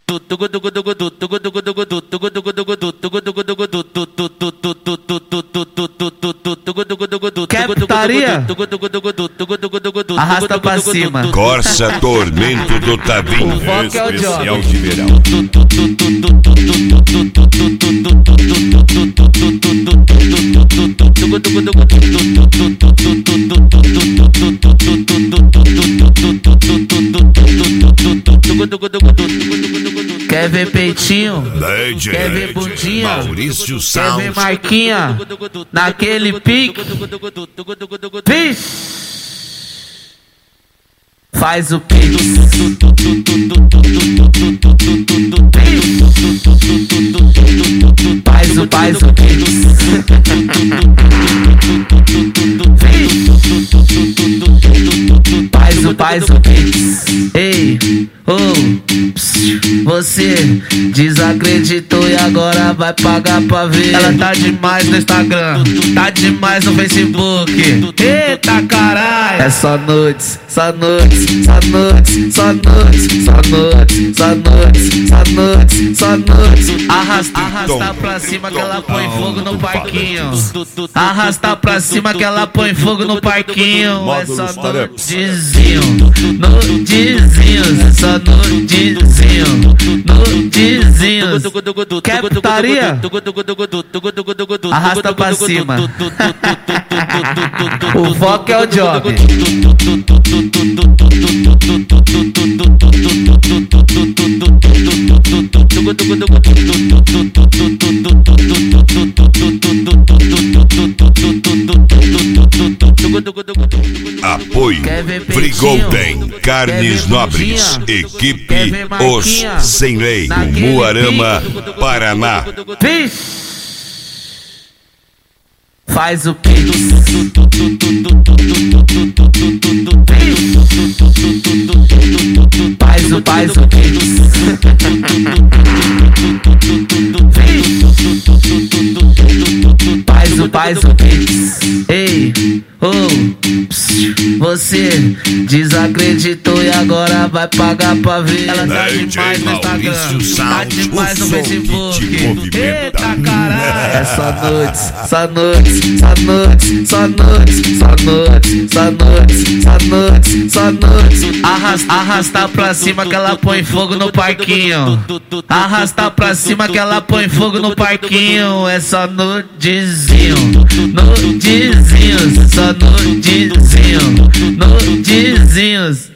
Quer putaria? Arrasta pra cima. Corsa Tormento do Tavinho. O foco é o Especial job. de verão. Quer ver peitinho? DJ Quer ver bundinha? Maurício Quer Sound. ver marquinha? Naquele pique? Vixe! Faz o pix. Faz o pix. Faz o pix. Ei, você desacreditou e agora vai pagar pra ver. Ela tá demais no Instagram, tá demais no Facebook. Eita caralho! É só noites, só noites, só noites, só noites, só noites, só noites, só noites, só noites. Arrasta pra cima que ela põe fogo no parquinho. Arrasta pra cima que ela põe fogo no parquinho. É só nudezinho, nudezinhos, só nudezinho, nudezinhos. Quer putaria? Arrasta pra cima. O foco é o job. Apoio Frigolden, Carnes Nobres, Equipe Os Sem Lei, Muarama, Paraná. Faz o pix. Faz o pix. Faz o pix. Ei, você desacreditou e agora vai pagar pra ver. Ela tá demais no Instagram, tá demais no Facebook. Eita caralho! É só noites, só noites, só noites, só noites, só noites, só noites, só noites, só noites. Arrasta pra cima que ela põe fogo no parquinho. Arrasta pra cima que ela põe fogo no parquinho. É só nudezinho, nudezinhos, só nudezinho, nudezinhos.